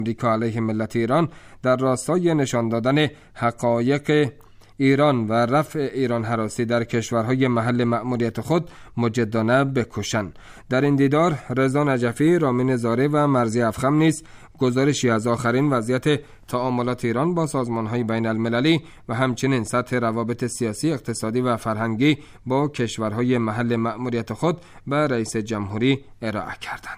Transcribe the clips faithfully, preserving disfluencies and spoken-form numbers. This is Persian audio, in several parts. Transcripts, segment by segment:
امریکا علیه ملت ایران در راستای نشان دادن حقایق ایران و رفع ایران هراسی در کشورهای محل مأموریت خود مجدانه بکشند. در این دیدار رضا نجفی، رامین زاره و مرضی افخم نیز گزارشی از آخرین وضعیت تعاملات ایران با سازمان‌های بین المللی و همچنین سطح روابط سیاسی، اقتصادی و فرهنگی با کشورهای محل مأموریت خود به رئیس جمهوری ارائه کردند.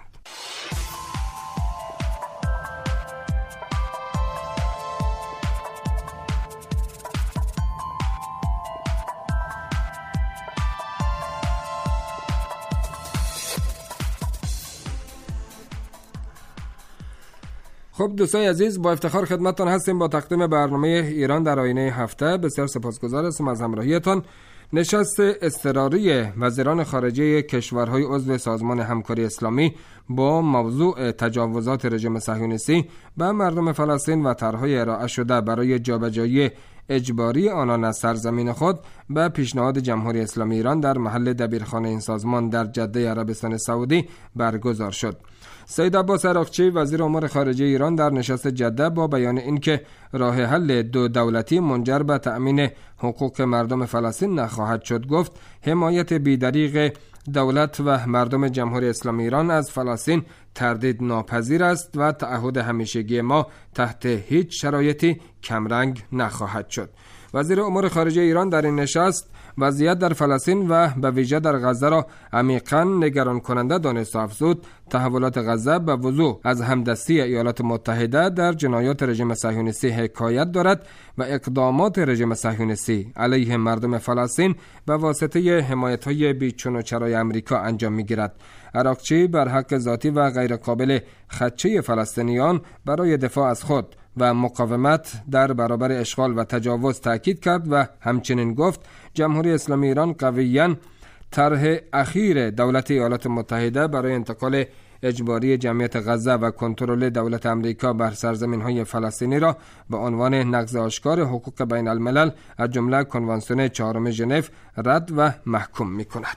خب دوستان عزیز، با افتخار خدمتتان هستیم با تقدیم برنامه ایران در آینه هفته. بسیار سپاسگزار هستم از همراهیتان. نشست اضطراری وزیران خارجه کشورهای عضو سازمان همکاری اسلامی با موضوع تجاوزات رژیم صهیونیستی به مردم فلسطین و طرح‌های ارائه شده برای جابجایی اجباری آنان از سرزمین خود به پیشنهاد جمهوری اسلامی ایران در محل دبیرخانه این سازمان در جده عربستان سعودی برگزار شد. سید عباس عراقچی وزیر امور خارجه ایران در نشست جده با بیان اینکه راه حل دو دولتی منجر به تأمین حقوق مردم فلسطین نخواهد شد گفت حمایت بی‌دریغ دولت و مردم جمهوری اسلامی ایران از فلسطین تردید ناپذیر است و تعهد همیشگی ما تحت هیچ شرایطی کمرنگ نخواهد شد. وزیر امور خارجه ایران در این نشست وضعیت در فلسطین و به ویژه در غزه را عمیقاً نگران کننده دانست و افزود تحولات غزه به وضوح از همدستی ایالات متحده در جنایات رژیم صهیونیستی حکایت دارد و اقدامات رژیم صهیونیستی علیه مردم فلسطین به واسطه حمایت‌های بیچون و چرای امریکا انجام می‌گیرد. عراقچی بر حق ذاتی و غیر قابل خدشه فلسطینیان برای دفاع از خود و مقاومت در برابر اشغال و تجاوز تأکید کرد و همچنین گفت جمهوری اسلامی ایران قویاً طرح اخیر دولت ایالات متحده برای انتقال اجباری جمعیت غزه و کنترل دولت امریکا بر سرزمین‌های فلسطینی را به عنوان نقض آشکار حقوق بین الملل از جمله کنوانسیون چهارم ژنو رد و محکوم می‌کند.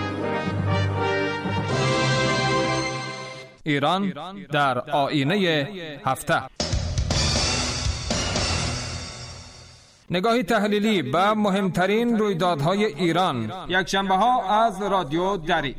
ایران در آینه هفته. نگاهی تحلیلی به مهمترین رویدادهای ایران، یک شنبه ها از رادیو دری.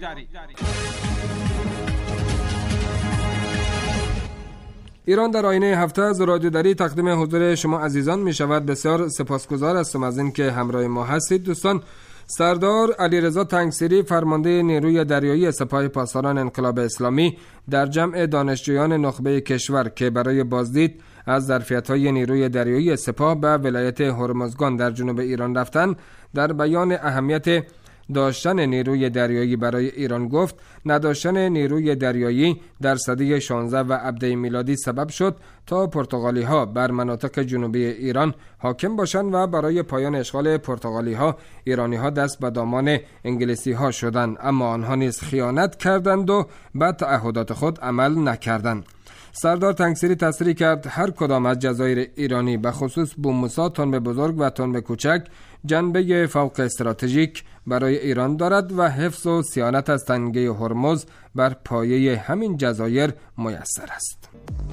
ایران در آینه هفته از رادیو دری تقدیم حضور شما عزیزان می شود. بسیار سپاسگزار هستم از این که همراه ما هستید. دوستان، سردار علیرضا تنگسیری فرمانده نیروی دریایی سپاه پاسداران انقلاب اسلامی در جمع دانشجویان نخبه کشور که برای بازدید از ظرفیت‌های نیروی دریایی سپاه به ولایت هرمزگان در جنوب ایران رفتن، در بیان اهمیت داشتن نیروی دریایی برای ایران گفت نداشتن نیروی دریایی در سده شانزده و ابده میلادی سبب شد تا پرتغالی ها بر مناطق جنوبی ایران حاکم باشند و برای پایان اشغال پرتغالی ها ایرانی ها دست به دامان انگلیسی ها شدند، اما آنها نیز خیانت کردند و به تعهدات خود عمل نکردند. سردار تنگسیری تصریح کرد هر کدام از جزایر ایرانی به خصوص بوموسا، تنب بزرگ و تنب کوچک جنبه فوق استراتژیک برای ایران دارد و حفظ و صیانت از تنگه هرمز بر پایه همین جزایر میسر است.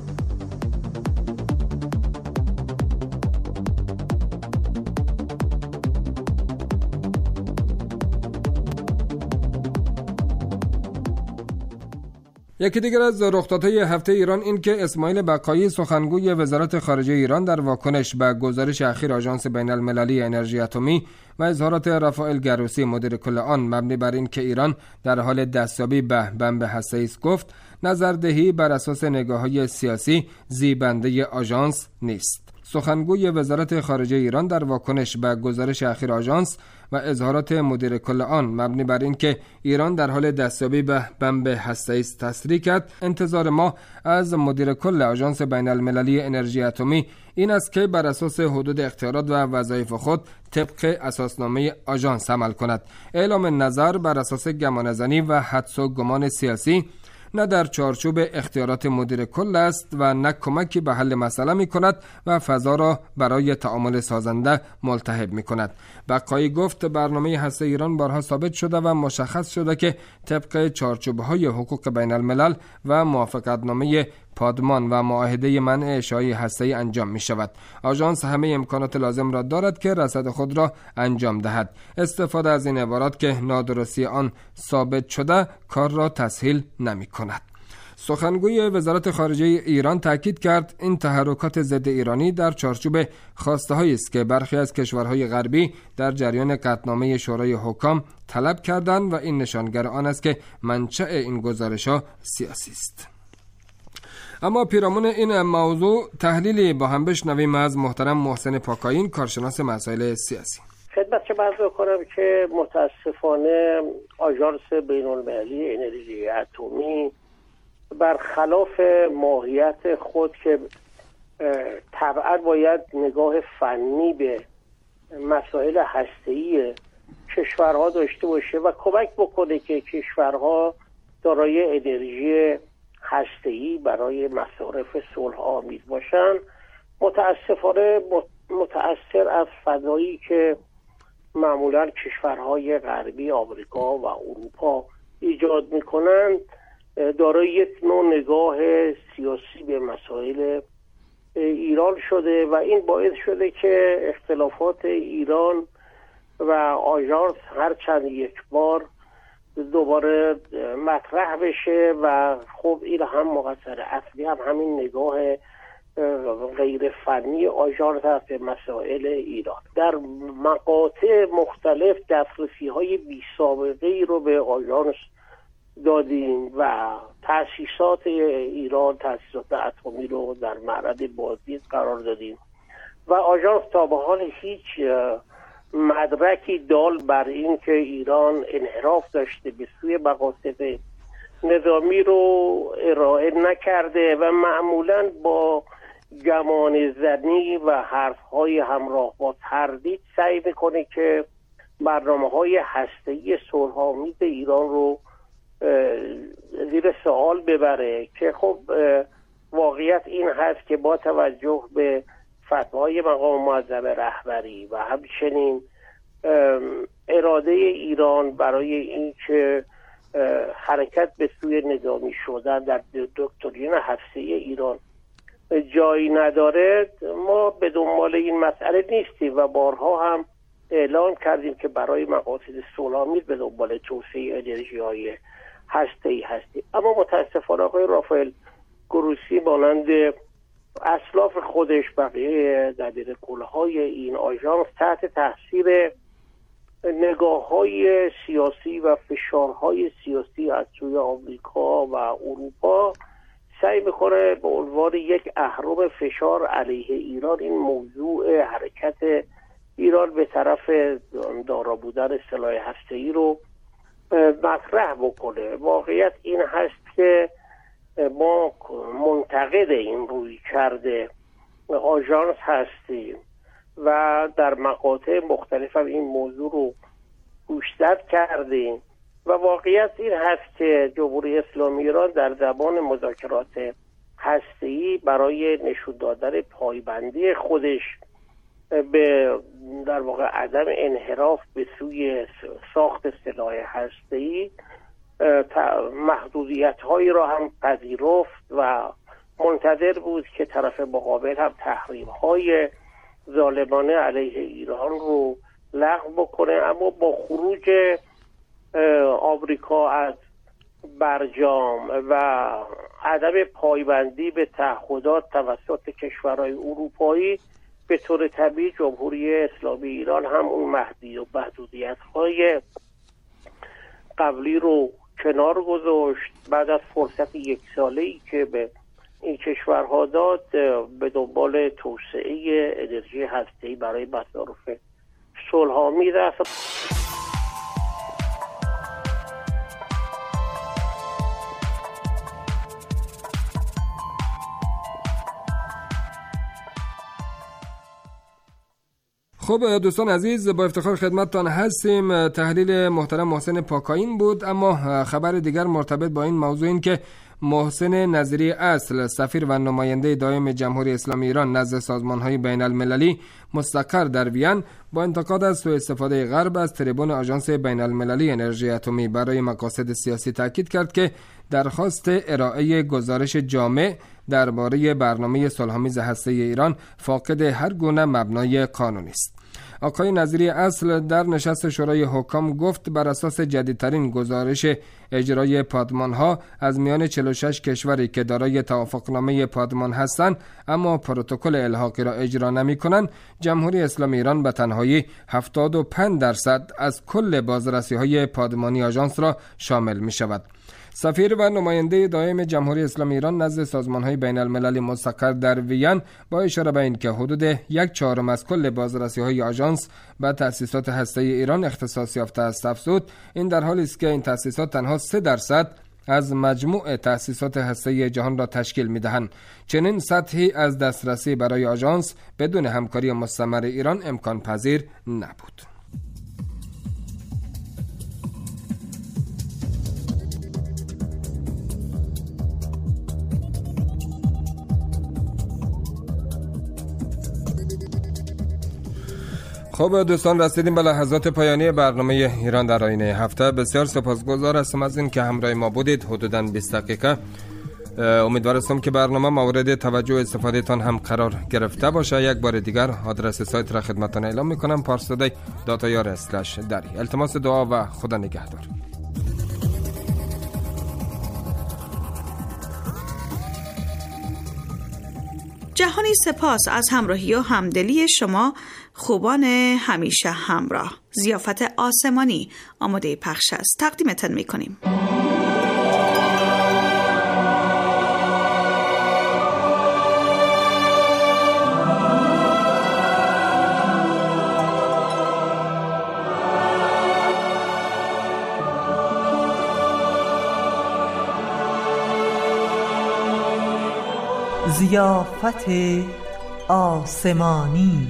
یکی دیگر از رخدادهای هفته ایران این که اسماعیل بقایی سخنگوی وزارت خارجه ایران در واکنش به گزارش اخیر آژانس بین المللی انرژی اتمی و اظهارات رافائل گروسی مدیر کل آن مبنی بر این که ایران در حال دستیابی به بمب هسته‌ای است گفت نظردهی بر اساس نگاه‌های سیاسی زیبنده آژانس نیست. سخنگوی وزارت خارجه ایران در واکنش به گزارش اخیر آژانس و اظهارات مدیر کل آن مبنی بر این که ایران در حال دستیابی به بمب هسته‌ای است تصریح کرد انتظار ما از مدیر کل آژانس بین المللی انرژی اتمی این است که بر اساس حدود اختیارات و وظایف خود طبق اساسنامه آژانس عمل کند. اعلام نظر بر اساس گمانه‌زنی و حدس و گمان سیاسی نه در چارچوب اختیارات مدیر کل است و نه کمکی به حل مسئله می کند و فضا را برای تعامل سازنده ملتهب می کند. بقایی گفت برنامه هسته ایران بارها ثابت شده و مشخص شده که طبق چارچوب‌های حقوق بین الملل و موافقتنامه پادمان و معاهده منع اشعاع هسته‌ای انجام می شود. آژانس همه امکانات لازم را دارد که رصد خود را انجام دهد. استفاده از این عبارات که نادرستی آن ثابت شده کار را تسهیل نمی کند. سخنگوی وزارت خارجه ایران تاکید کرد این تحرکات ضد ایرانی در چارچوب خواسته‌هایی است که برخی از کشورهای غربی در جریان قطعنامه شورای حکام طلب کردند و این نشانگر آن است که منشأ این گزارش‌ها سیاسی است. اما پیرامون این موضوع تحلیلی با هم بشنویم از محترم محسن پاکایین، کارشناس مسائل سیاسی. خدمت شما عرض کنم که متاسفانه آژانس بین‌المللی انرژی اتمی برخلاف ماهیت خود که طبعا باید نگاه فنی به مسائل هسته‌ای کشورها داشته باشه و کمک بکنه که کشورها دارای انرژی هسته‌ای برای مصارف صلح آمیز باشن، متاسفانه متأثر از فضایی که معمولا کشورهای غربی آمریکا و اروپا ایجاد میکنند دارای یک نوع نگاه سیاسی به مسائل ایران شده و این باعث شده که اختلافات ایران و آژانس هر چند یک بار دوباره مطرح بشه و خب این هم مقصر اصلی هم همین نگاه غیر فنی آژانس هست به مسائل ایران. در مقاطع مختلف دسترسی های بی سابقه ای رو به آژانس دادیم و تأسیسات ایران، تأسیسات اتمی رو در معرض بازدید قرار دادیم و آژانس تا به حال هیچ مدرکی دال بر این که ایران انحراف داشته به سوی مقاصد نظامی رو ارائه نکرده و معمولاً با گمان زنی و حرف‌های همراه با تردید سعی میکنه که برنامه‌های هسته‌ای صلح‌آمیز ایران رو زیر سوال ببره که خب واقعیت این هست که با توجه به فتوای مقام معظم رهبری و همچنین اراده ایران برای اینکه حرکت به سوی نظامی شدن در دکترین هسته‌ای ایران جایی نداره، ما به دنبال این مسئله نیستیم و بارها هم اعلام کردیم که برای مقاصد صلح‌آمیز به دنبال توسعه انرژی‌های هسته‌ای هستیم. اما متاسفانه آقای رافائل گروسی مانند اسلاف خودش بقیه دبیرکل‌های این آژانس تحت تاثیر نگاه‌های سیاسی و فشارهای سیاسی از سوی آمریکا و اروپا سعی میکنه به عنوان یک اهرم فشار علیه ایران این موضوع حرکت ایران به طرف دارا بودن سلاح هسته‌ای رو مطرح بکنه. واقعیت این هست که ما منتقد این روی کرده آژانس هستیم و در مقاطع مختلف هم این موضوع رو گوشزد کردیم و واقعیت این هست که جمهوری اسلامی ایران در زمان مذاکرات هسته‌ای برای نشون دادن پایبندی خودش به در واقع عدم انحراف به سوی ساخت سلاح هسته‌ای محدودیت‌هایی را هم پذیرفت و منتظر بود که طرف مقابل هم تحریم‌های ظالمانه علیه ایران رو لغو بکنه، اما با خروج آمریکا از برجام و عدم پایبندی به تعهدات توسط کشورهای اروپایی به طور طبیعی جمهوری اسلامی ایران هم اون محدودیت‌های قبلی رو کنار گذاشت. بعد از فرصت یک ساله‌ای که به این کشورها داد به دنبال توسعه انرژی هسته‌ای برای مصارف صلح‌آمیز است. خب دوستان عزیز، با افتخار خدمتتان هستیم. تحلیل محترم محسن پاکایین بود. اما خبر دیگر مرتبط با این موضوع این که محسن نظیری اصل، سفیر و نماینده دائم جمهوری اسلامی ایران نزد سازمان‌های بین‌المللی مستقر در وین، با انتقاد از سوء استفاده غرب از تریبون آژانس بین‌المللی انرژی اتمی برای مقاصد سیاسی تاکید کرد که درخواست ارائه گزارش جامع درباره برنامه صلح‌آمیز هسته‌ای ایران فاقد هر گونه مبنای قانونی است. آقای نظیری اصل در نشست شورای حکام گفت بر اساس جدیدترین گزارش اجرای پادمان‌ها از میان چهل و شش کشوری که دارای توافقنامه پادمان هستند اما پروتکل الحاقی را اجرا نمی‌کنند، جمهوری اسلامی ایران به تنهایی هفتاد و پنج درصد از کل بازرسی‌های پادمانی آژانس را شامل می‌شود. سفیر و نماینده دائم جمهوری اسلامی ایران نزد سازمان‌های بین‌المللی مستقر در وین با اشاره به اینکه حدود یک چهارم از کل بازرسی‌های آژانس به تأسیسات هسته‌ای ایران اختصاص یافته است افزود، این در حالی است که این تأسیسات تنها سه درصد از مجموع تأسیسات هسته‌ای جهان را تشکیل می‌دهند. چنین سطحی از دسترسی برای آژانس بدون همکاری مستمر ایران امکان پذیر نبود. خب دوستان، رسیدیم به لحظات پایانی برنامه ایران در آینه هفته. بسیار سپاسگزار هستم از این که همراه ما بودید حدوداً بیست دقیقه. امیدوار هستم که برنامه مورد توجه و استفاده تان هم قرار گرفته باشه. یک بار دیگر آدرس سایت را خدمتتان اعلام میکنم: پارسدی دات آی آر اسلش دری. التماس دعا و خدا نگهدار. جهانی سپاس از همراهی و همدلی شما خوبان همیشه همراه. ضیافت آسمانی آماده پخش است، تقدیمتان میکنیم. ضیافت آسمانی.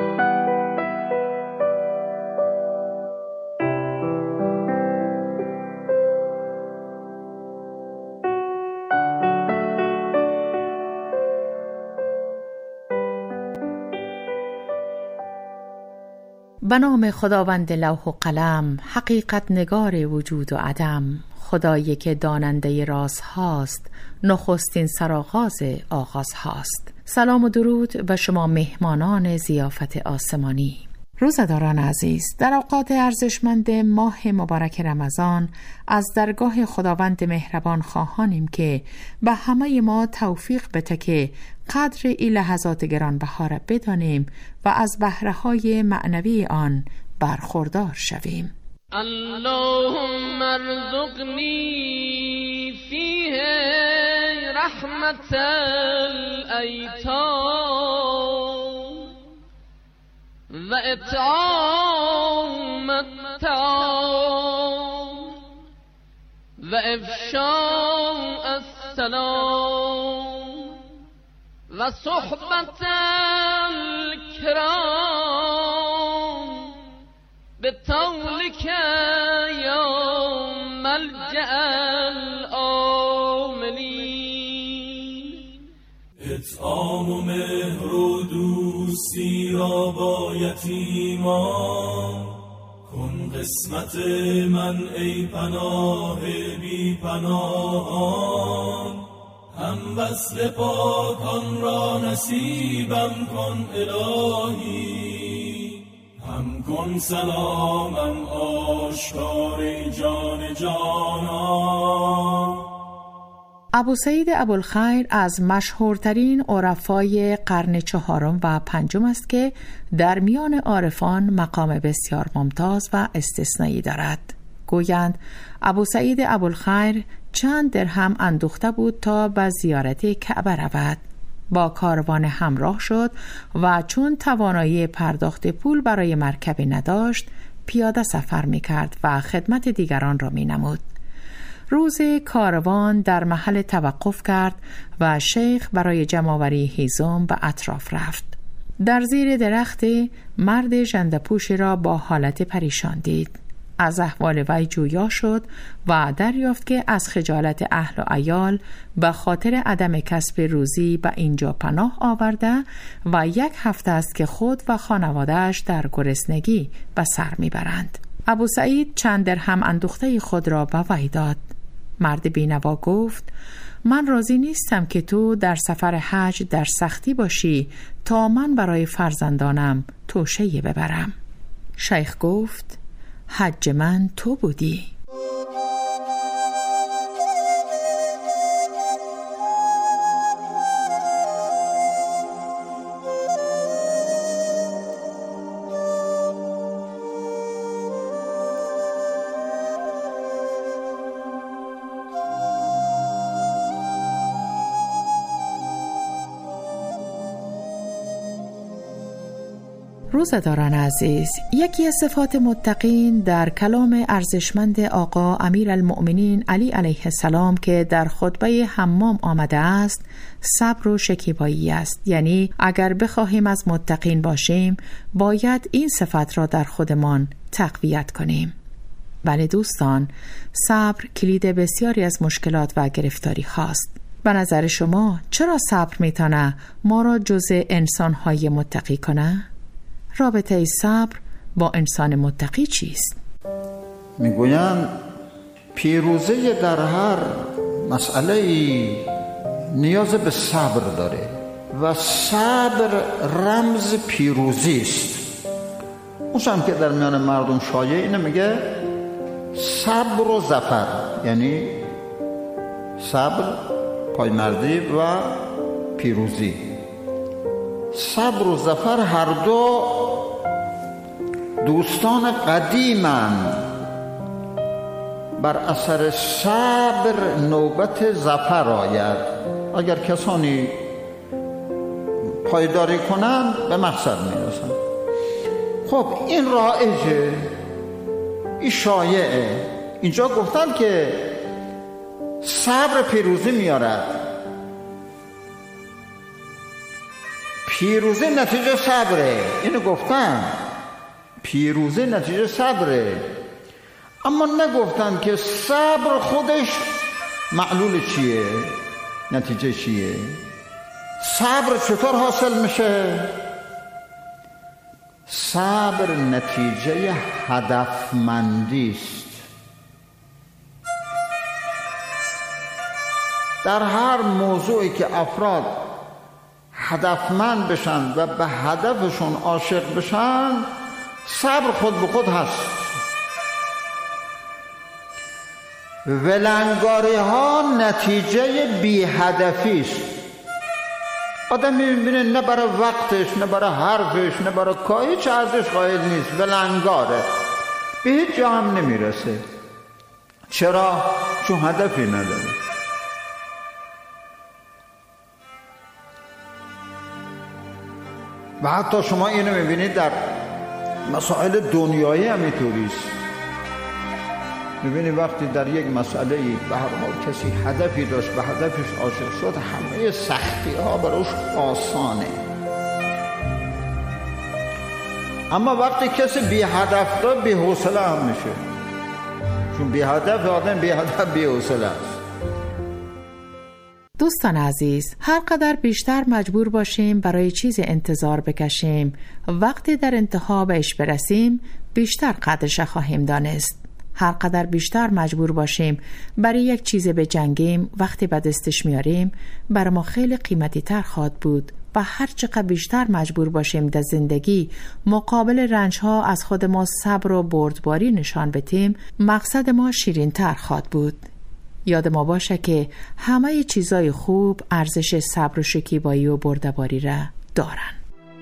به نام خداوند لوح و قلم، حقیقت نگار وجود و عدم، خدایی که داننده راز هاست، نخستین سرآغاز آغاز هاست. سلام و درود به شما مهمانان ضیافت آسمانی. روزداران عزیز، در اوقات ارزشمند ماه مبارک رمضان از درگاه خداوند مهربان خواهانیم که به همه ما توفیق بده که قدر این لحظات گرانبها بدانیم و از بهره‌های معنوی آن برخوردار شویم. اللهم ارزقنی فیه رحمت الایتام و اطعام الطعام و افشاء السلام و صحبت الکرام به طولک یا ملجأ العاملین. اطعام و مهر و دوستی را با یتیمان کن قسمت من ای پناه بی پناهان. هم وصل پاکان را نصیبم کن الهی، هم کن سلامم آشکار جان جانان. ابوسعید ابوالخیر از مشهورترین عرفای قرن چهارم و پنجم است که در میان عارفان مقام بسیار ممتاز و استثنایی دارد. گویند ابوسعید ابوالخیر چند درهم اندوخته بود تا به زیارت کعبه رود. با کاروان همراه شد و چون توانایی پرداخت پول برای مرکب نداشت، پیاده سفر می کرد و خدمت دیگران را می نمود. روز کاروان در محل توقف کرد و شیخ برای جمع‌آوری هیزم به اطراف رفت. در زیر درخت مرد ژنده‌پوشی را با حالت پریشان دید. از احوال وی جویا شد و دریافت که از خجالت اهل و عیال به خاطر عدم کسب روزی به اینجا پناه آورده و یک هفته است که خود و خانواده‌اش در گرسنگی به سر میبرند. ابو سعید چند درهم اندوخته خود را به وی داد. مرد بینوا گفت: من راضی نیستم که تو در سفر حج در سختی باشی تا من برای فرزندانم توشه ببرم. شیخ گفت: حج من تو بودی. روزداران عزیز، یکی از صفات متقین در کلام ارزشمند آقا امیرالمؤمنین علی علیه السلام که در خطبه حمام آمده است صبر و شکیبایی است. یعنی اگر بخواهیم از متقین باشیم باید این صفت را در خودمان تقویت کنیم. بله دوستان، صبر کلید بسیاری از مشکلات و گرفتاری هاست. به نظر شما چرا صبر میتونه ما را جزء انسان‌های متقی کنه؟ رابطه صبر با انسان متقی چیست؟ میگویند پیروزی در هر مسئله نیاز به صبر داره و صبر رمز پیروزی است. اونم که در میان مردم شایع اینه، میگه صبر و ظفر، یعنی صبر پایمردی و پیروزی. صبر و ظفر هر دو دوستان قدیمند. بر اثر صبر نوبت ظفر آید. اگر کسانی پایداری کنند به مقصد میرسند. خب این رایجه، این شایعه. اینجا گفتن که صبر پیروزی میارد. پیروزی نتیجه صبره، اینو گفتن. پیروزی نتیجه صبره، اما نگفتن که صبر خودش معلول چیه، نتیجه چیه. صبر چطور حاصل میشه؟ صبر نتیجه هدفمندی است. در هر موضوعی که افراد هدفمند بشن و به هدفشون عاشق بشن، صبر خود به خود هست. ولنگاری ها نتیجه بی هدفی است. آدم میبینه نه برای وقتش، نه برای حرفش، نه برای کاری چه ارزش قائل نیست، ولنگاره، به هیچ جا هم نمیرسه. چرا؟ چون هدفی نداره. و حتی شما اینو میبینید در مسائل دنیایی هم اینطوریست. میبینید وقتی در یک مسئله به هر حال کسی هدفی داشت، به هدفش عاشق شد، همه سختی ها براش آسانه. اما وقتی کسی بی هدف داره، بی حوصله هم میشه. چون بی هدف آدم بی هدف بی حوصله است. دوستان عزیز، هر قدر بیشتر مجبور باشیم برای چیزی انتظار بکشیم، وقتی در انتها بهش برسیم بیشتر قدرش خواهیم دانست. هر قدر بیشتر مجبور باشیم برای یک چیز بجنگیم، وقتی به دستش میاریم بر ما خیلی قیمتی تر خواهد بود. و هر چقدر بیشتر مجبور باشیم در زندگی مقابل رنجها از خود ما صبر و بردباری نشان بدیم، مقصد ما شیرین تر خواهد بود. یاد ما باشه که همه چیزای خوب ارزش صبر و شکیبایی و بردباری را دارن.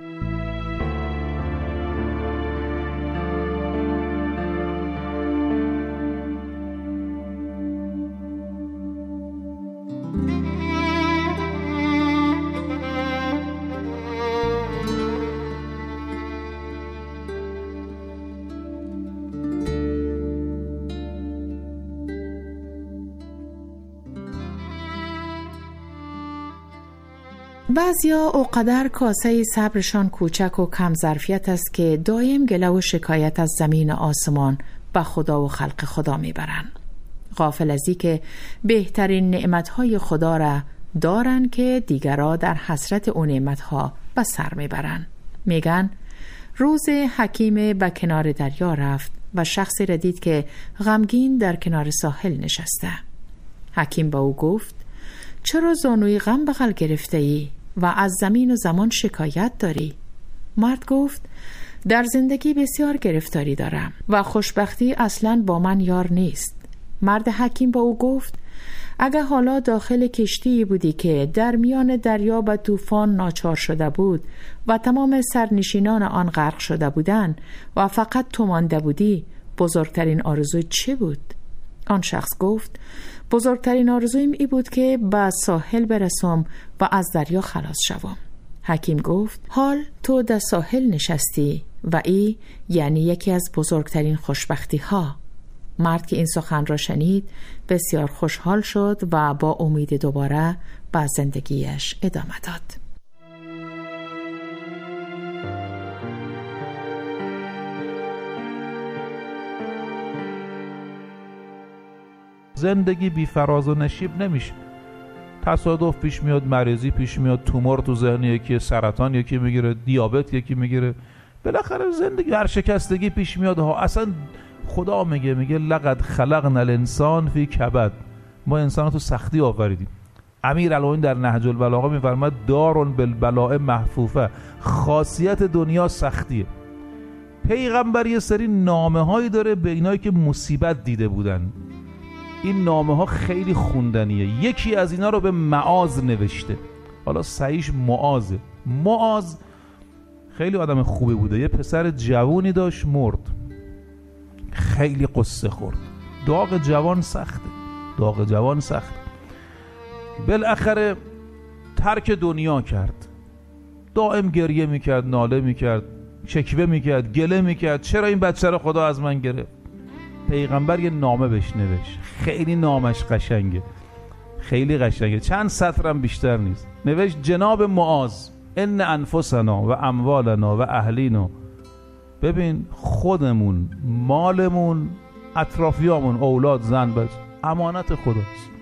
بعضیا اوقدر کاسه صبرشان کوچک و کم ظرفیت است که دایم گله و شکایت از زمین و آسمان و خدا و خلق خدا میبرن، غافل از این که بهترین نعمتهای خدا را دارن که دیگرها در حسرت اون نعمتها به سر میبرن. میگن روز حکیم به کنار دریا رفت و شخصی را دید که غمگین در کنار ساحل نشسته. حکیم با او گفت چرا زانوی غم بغل گرفته ای و از زمین و زمان شکایت داری؟ مرد گفت در زندگی بسیار گرفتاری دارم و خوشبختی اصلاً با من یار نیست. مرد حکیم با او گفت اگه حالا داخل کشتی بودی که در میان دریا به طوفان ناچار شده بود و تمام سرنشینان آن غرق شده بودند و فقط تو مانده بودی، بزرگترین آرزوی چه بود؟ آن شخص گفت بزرگترین آرزویم ای بود که به ساحل برسم و از دریا خلاص شوم. حکیم گفت حال تو در ساحل نشستی و ای یعنی یکی از بزرگترین خوشبختی ها. مرد که این سخن را شنید بسیار خوشحال شد و با امید دوباره به زندگیش ادامه داد. زندگی بی فراز و نشیب نمیشه. تصادف پیش میاد، مریضی پیش میاد، تومور تو ذهن یکی، سرطان یکی میگیره، دیابت یکی میگیره، بالاخره زندگی ورشکستگی پیش میاد ها. اصلا خدا میگه میگه لقد خلقنا الانسان فی کبد، ما انسان تو سختی آفریدیم. امیر المؤمنین در نهج البلاغه میفرماد دارون بالبلاء محفوفه، خاصیت دنیا سختیه. پیغمبر یه سری نامه هایی داره به اینایی که مصیبت دیده بودن، این نامه ها خیلی خوندنیه. یکی از اینا رو به معاذ نوشته، حالا صحیحش معاذه. معاذ خیلی آدم خوبی بوده، یه پسر جوونی داشت مرد، خیلی قصه خورد. داغ جوان سخته، داغ جوان سخته. بالاخره ترک دنیا کرد، دائم گریه میکرد، ناله میکرد، شکوه میکرد، گله میکرد چرا این بچه رو خدا از من گرفت. پیغمبر یه نامه بهش نوشت، خیلی نامش قشنگه، خیلی قشنگه، چند سطرم بیشتر نیست. نوشت جناب معاذ ان انفسنا و اموالنا و اهلینا، ببین خودمون، مالمون، اطرافیامون، اولاد، زن، بچه، امانت خداست.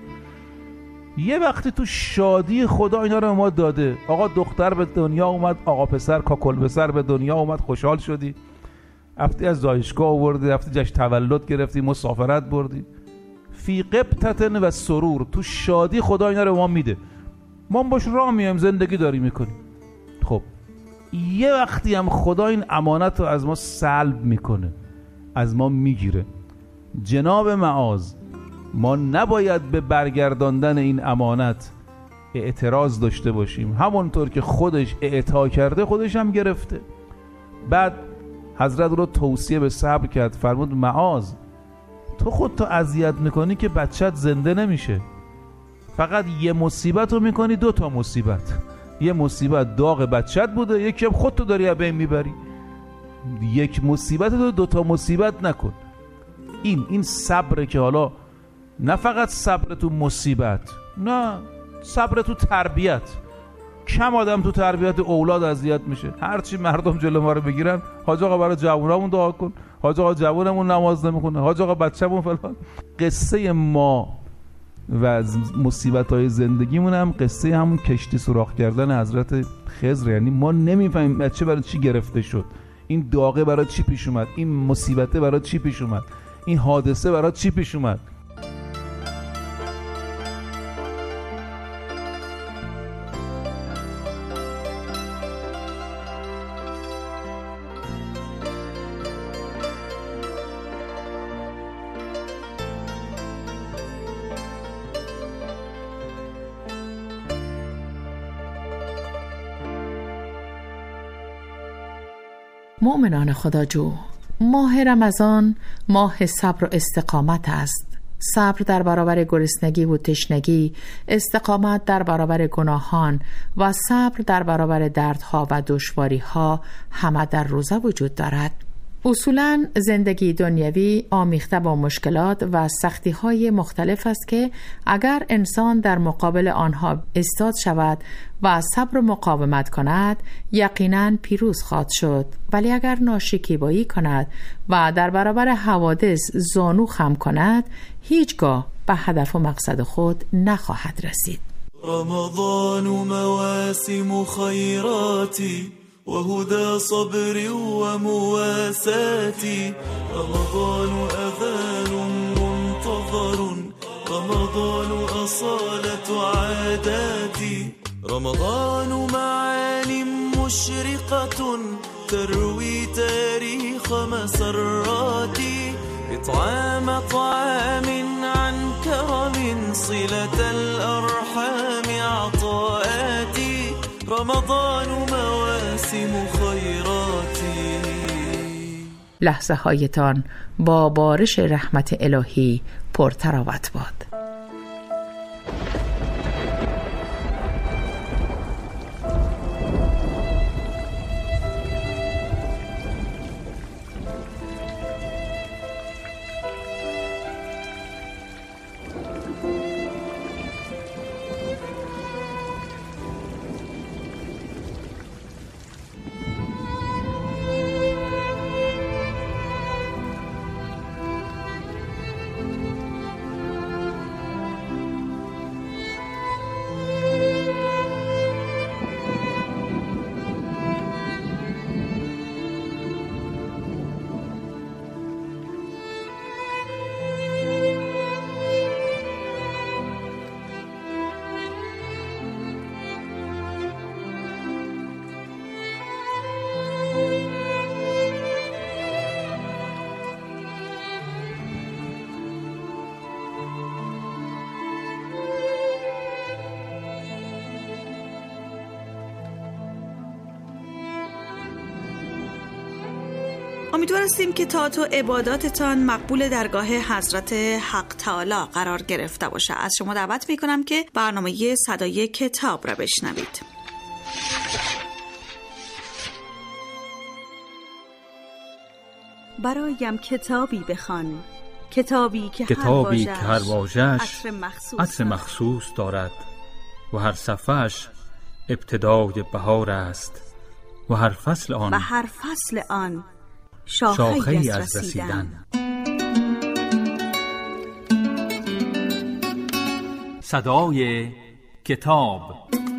یه وقتی تو شادی خدا اینا رو ما داده، آقا دختر به دنیا اومد، آقا پسر کاکل پسر به دنیا اومد، خوشحال شدی، رفتی از دانشگاه آوردی، رفتی جشن تولد گرفتی، مسافرت بردی، فی قبطة و سرور، تو شادی خدا اینا رو ما میده، ما باش راه میایم، زندگی داری میکنیم. خب یه وقتی هم خدا این امانت رو از ما سلب میکنه، از ما میگیره. جناب معاذ ما نباید به برگرداندن این امانت اعتراض داشته باشیم، همونطور که خودش اعطا کرده خودش هم گرفته. بعد حضرت رو توصیه به صبر کرد، فرمود معاذ تو خودتو اذیت میکنی که بچت زنده نمیشه، فقط یه مصیبت رو میکنی، دو تا مصیبت، یه مصیبت داغ بچت بوده، یکی هم خودتو داری از بین میبری. یک مصیبت دو دو تا مصیبت نکن. این این صبره که حالا نه فقط صبر تو مصیبت، نه صبر تو تربیت. کم آدم تو تربیت اولاد اذیت میشه، هرچی مردم جلو ما رو بگیرن، حاج آقا برای جوونامون دعا کن، حاج آقا جوونمون نماز نمیخونه، حاج آقا بچه‌مون فلان. قصه ما و مصیبت‌های زندگیمون هم قصه همون کشتی سوراخ کردن حضرت خضر، یعنی ما نمیفهمیم بچه برای چی گرفته شد، این داغه برای چی پیش اومد، این مصیبته برای چی پیش اومد، این حادثه برای چی پیش اومد. مؤمنان خداجو، ماه رمضان ماه صبر و استقامت است. صبر در برابر گرسنگی و تشنگی، استقامت در برابر گناهان و صبر در برابر دردها و دشواریها همه در روزه وجود دارد. اصولاً زندگی دنیوی آمیخته با مشکلات و سختی‌های مختلف است که اگر انسان در مقابل آنها ایستاد شود و صبر و مقاومت کند یقیناً پیروز خواهد شد، ولی اگر ناشکیبایی کند و در برابر حوادث زانو خم کند هیچگاه به هدف و مقصد خود نخواهد رسید. رمضان مواسم خيراتي وهدى صبر ومواساتي رمضان أذان منتظر رمضان أصالة عاداتي رمضان معان مشرقة تروي تاريخ مسراتي إطعام طعام عن كرم صلة الأرحام عطاءاتي رمضان مواسم خيراتي. لحظه هایتان با بارش رحمت الهی پرتراوت باد. امیدوار هستیم که تا عباداتتان مقبول درگاه حضرت حق تعالی قرار گرفته باشه. از شما دعوت میکنم که برنامه صدای کتاب را بشنوید. برایم کتابی بخوان، کتابی که کتابی هر که هر واژه‌اش عطر مخصوص, عطر مخصوص دارد و هر صفحه‌اش ابتدای بهار است و هر فصل آن و هر فصل آن شاخه‌ای شاخه‌ای از از رسیدن. صدای کتاب.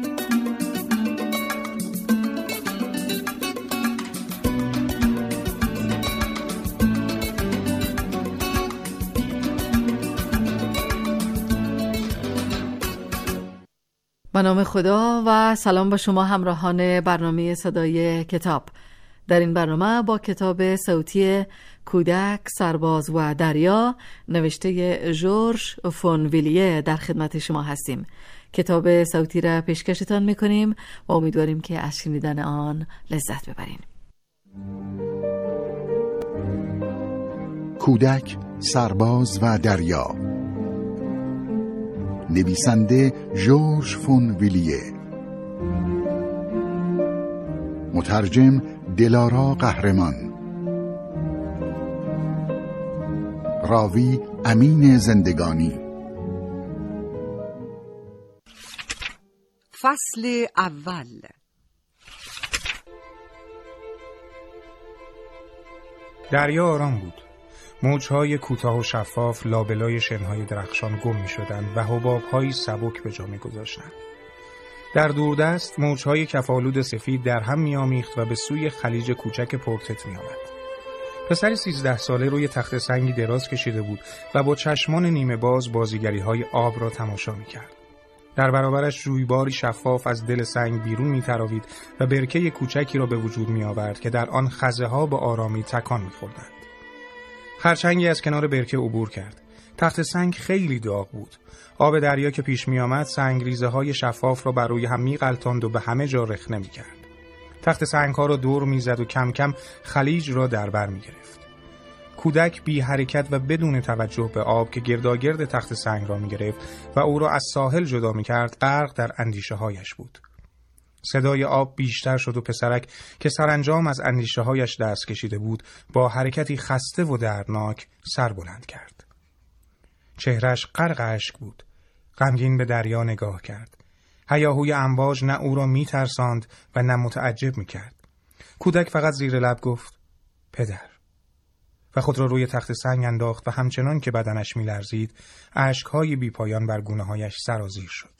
به نام خدا و سلام به شما همراهان برنامه صدای کتاب. در این برنامه با کتاب صوتی کودک، سرباز و دریا نوشته ژورژ فونویلیه در خدمت شما هستیم. کتاب صوتی را پیشکشتان میکنیم و امیدواریم که از شنیدن آن لذت ببرین. کودک، سرباز و دریا، نویسنده ژورژ فونویلیه، مترجم دلارا قهرمان، راوی امین زندگانی. فصل اول. دریا آرام بود. موجهای کوتاه و شفاف لابلای شنهای درخشان گم می شدند و حباب‌های سبک به جا می گذاشتند. در دوردست موجهای کفالود سفید در هم می آمیخت و به سوی خلیج کوچک پورتت می آمد. پسری سیزده ساله روی تخت سنگی دراز کشیده بود و با چشمان نیمه باز بازیگری های آب را تماشا می کرد. در برابرش جویباری شفاف از دل سنگ بیرون می تراوید و برکه کوچکی را به وجود می آورد که در آن خزه ها با آرامی تکان می خوردند. خرچنگی از کنار برکه عبور کرد. تخت سنگ خیلی داغ بود. آب دریا که پیش می آمد سنگریزه های شفاف را بر روی هم می غلطاند و به همه جا رخنه می کرد. تخت سنگ ها را دور می زد و کم کم خلیج را در بر می گرفت. کودک بی حرکت و بدون توجه به آب که گرداگرد تخت سنگ را می گرفت و او را از ساحل جدا می کرد غرق در اندیشه هایش بود. صدای آب بیشتر شد و پسرک که سرانجام از اندیشه هایش دست کشیده بود با حرکتی خسته و دردناک سر بلند کرد. چهرش غرق اشک بود. غمگین به دریا نگاه کرد. هیاهوی امواج نه او را می ترساند و نه متعجب می کرد. کودک فقط زیر لب گفت پدر و خود را روی تخت سنگ انداخت و همچنان که بدنش می لرزید اشکهای بی پایان بر گونه هایش سرازیر شد.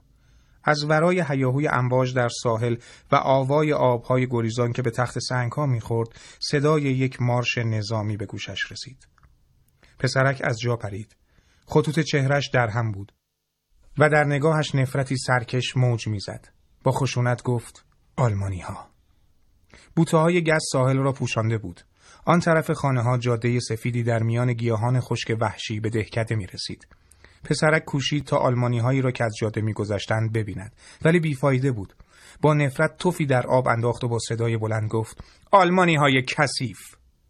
از ورای هیاهوی امواج در ساحل و آوای آبهای گریزان که به تخت سنگ ها می خورد صدای یک مارش نظامی به گوشش رسید. پسرک از جا پرید. خطوط چهرش در هم بود و در نگاهش نفرتی سرکش موج می زد. با خشونت گفت آلمانی ها. بوته های گز ساحل را پوشانده بود. آن طرف خانه ها جاده سفیدی در میان گیاهان خشک وحشی به دهکده می رسید. پسرک کوشید تا آلمانی هایی را که از جاده می گذشتند ببیند، ولی بیفایده بود. با نفرت توفی در آب انداخت و با صدای بلند گفت آلمانی های کثیف.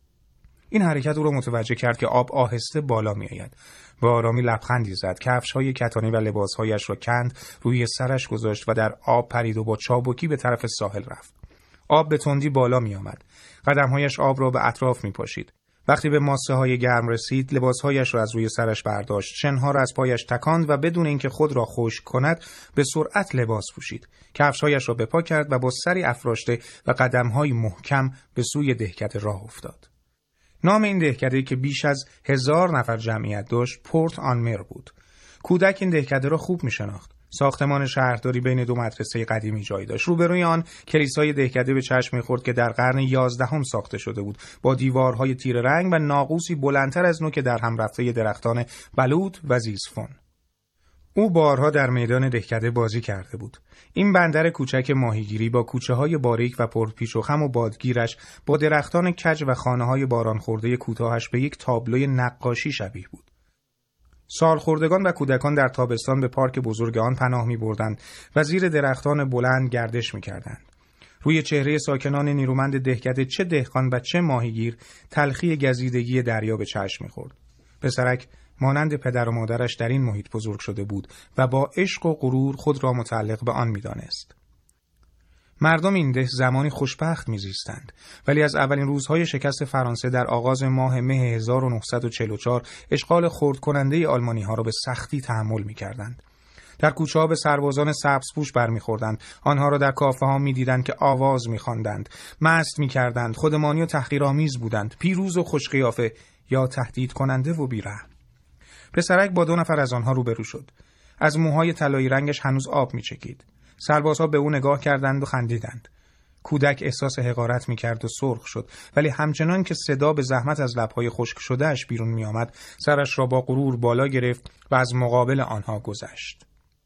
این حرکت او را متوجه کرد که آب آهسته بالا می آید. با آرامی لبخندی زد، کفش های کتانی و لباس هایش را کند، روی سرش گذاشت و در آب پرید و با چابکی به طرف ساحل رفت. آب به تندی بالا می آمد. قدمهایش آب را به اطراف می پاشید. وقتی به ماسه های گرم رسید، لباسهایش را از روی سرش برداشت، شنها را از پایش تکاند و بدون اینکه خود را خشک کند، به سرعت لباس پوشید. کفشهایش را به پا کرد و با سری افراشته و قدمهای محکم به سوی دهکده راه افتاد. نام این دهکده که بیش از هزار نفر جمعیت داشت، پورت آن مر بود. کودک این دهکده را خوب می شناخت. ساختمان شهرداری بین دو مدرسه قدیمی جای داشت. روبروی آن کلیسای دهکده به چشم می‌خورد که در قرن یازدهم ساخته شده بود، با دیوارهای تیره رنگ و ناقوسی بلندتر از نوک در هم رفته درختان بلوط و زیسفون. او بارها در میدان دهکده بازی کرده بود. این بندر کوچک ماهیگیری با کوچه‌های باریک و پرپیچ و خم و بادگیرش، با درختان کج و خانه‌های باران خورده کوتاهش به یک تابلوی نقاشی شبیه بود. سالخوردگان و کودکان در تابستان به پارک بزرگ آن پناه می بردند و زیر درختان بلند گردش می کردند. روی چهره ساکنان نیرومند دهکده چه دهقان و چه ماهیگیر تلخی گزیدگی دریا به چشم می خورد. پسرک مانند پدر و مادرش در این محیط بزرگ شده بود و با عشق و غرور خود را متعلق به آن می دانست. مردم این ده زمانی خوشبخت می‌زیستند، ولی از اولین روزهای شکست فرانسه در آغاز ماه مه هزار و نهصد و چهل و چهار اشغال خرد کننده آلمانی‌ها را به سختی تحمل می‌کردند. در کوچه‌ها به سربازان سبزپوش برمی‌خوردند، آنها را در کافه‌ها می‌دیدند که آواز می‌خواندند، مست می‌کردند، خودمانی و تحقیرآمیز بودند، پیروز و خوشقیافه یا تهدید کننده و بی‌رحم. پسرک با دو نفر از آنها روبرو شد. از موهای طلایی رنگش هنوز آب می‌چکید. سربازها به او نگاه کردند و خندیدند. کودک احساس حقارت می‌کرد و سرخ شد، ولی همچنان که صدا به زحمت از لب‌های خشک شده‌اش بیرون می‌آمد، سرش را با غرور بالا گرفت و از مقابل آنها گذشت.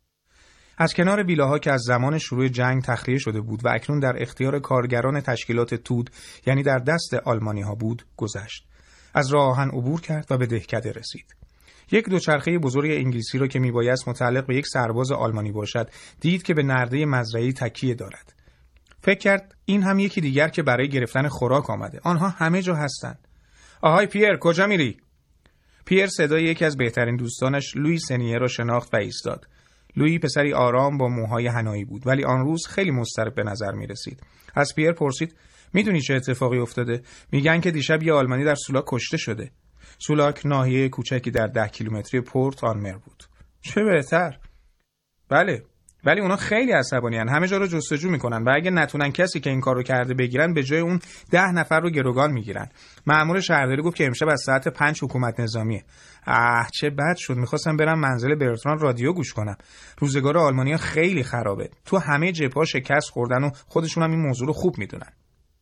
از کنار ویلاها که از زمان شروع جنگ تخلیه شده بود و اکنون در اختیار کارگران تشکیلات تود، یعنی در دست آلمانی‌ها بود، گذشت. از راه آهن عبور کرد و به دهکده رسید. یک دوچرخه بزرگ انگلیسی را که میبایست متعلق به یک سرباز آلمانی باشد، دید که به نرده مزرعه‌ای تکیه دارد. فکر کرد این هم یکی دیگر که برای گرفتن خوراک آمده. آنها همه جا هستند. آهای پیر، کجا میری؟ پیر صدای یکی از بهترین دوستانش لوئی سنیه را شناخت و ایستاد. لوئی پسری آرام با موهای حنایی بود، ولی آن روز خیلی مضطرب به نظر می رسید. از پیر پرسید میدونی چه اتفاقی افتاده؟ میگن که دیشب یه آلمانی در سولاک کشته شده. سولاک ناحیه کوچکی در ده کیلومتری پورت آن مر بود. چه بهتر. بله، ولی اونا خیلی عصبانی ان، همه جا رو جستجو میکنن و اگه نتونن کسی که این کارو کرده بگیرن، به جای اون ده نفر رو گروگان میگیرن. مأمور شهرداری گفت که امشب از ساعت پنج حکومت نظامیه. اه چه بد شد، میخواستم برم منزل برتران رادیو گوش کنم. روزگار آلمانیا خیلی خرابه. تو همه جبهه‌ها شکست خوردن و خودشون هم این موضوع رو خوب میدونن.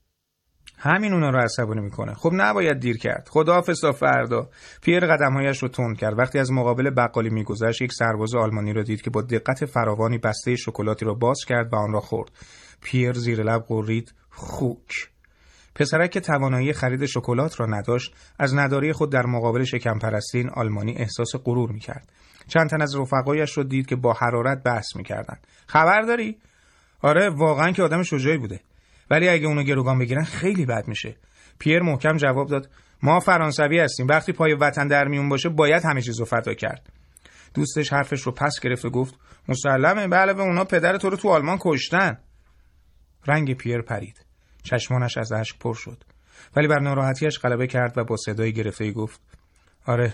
همین اونا رو عصبانی میکنه. خب نباید دیر کرد. خداحافظ تا فردا. پیر قدمهایش رو تند کرد. وقتی از مقابل بقالی میگذشت، یک سرباز آلمانی را دید که با دقت فراوانی بسته شکلاتی را باز کرد و آن را خورد. پیر زیر لب غرید خوک. پسرک که توانایی خرید شکلات را نداشت، از نداری خود در مقابل شکم پرستی این آلمانی احساس غرور میکرد. چند تن از رفقایش رو دید که با حرارت بحث میکردند. خبر داری؟ آره واقعا که آدم شجاعی بوده. ولی اگه اونو گروگان بگیرن خیلی بد میشه. پیر محکم جواب داد ما فرانسوی هستیم، وقتی پای وطن در میون باشه باید همه چیزو فدا کرد. دوستش حرفش رو پس گرفت و گفت مسلمه، بله، و اونا پدر تو رو تو آلمان کشتن. رنگ پیر پرید. چشمانش از اشک پر شد. ولی بر ناراحتیش غلبه کرد و با صدای گرفته‌ای گفت: آره،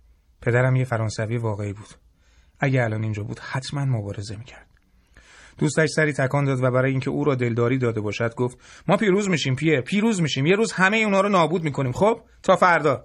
پدرم یه فرانسوی واقعی بود. اگه الان اینجا بود حتما مبارزه میکرد. دوستش سری تکان داد و برای اینکه او را دلداری داده باشد گفت: ما پیروز میشیم پیر، پیروز میشیم. یه روز همه اونا رو نابود میکنیم. خب تا فردا.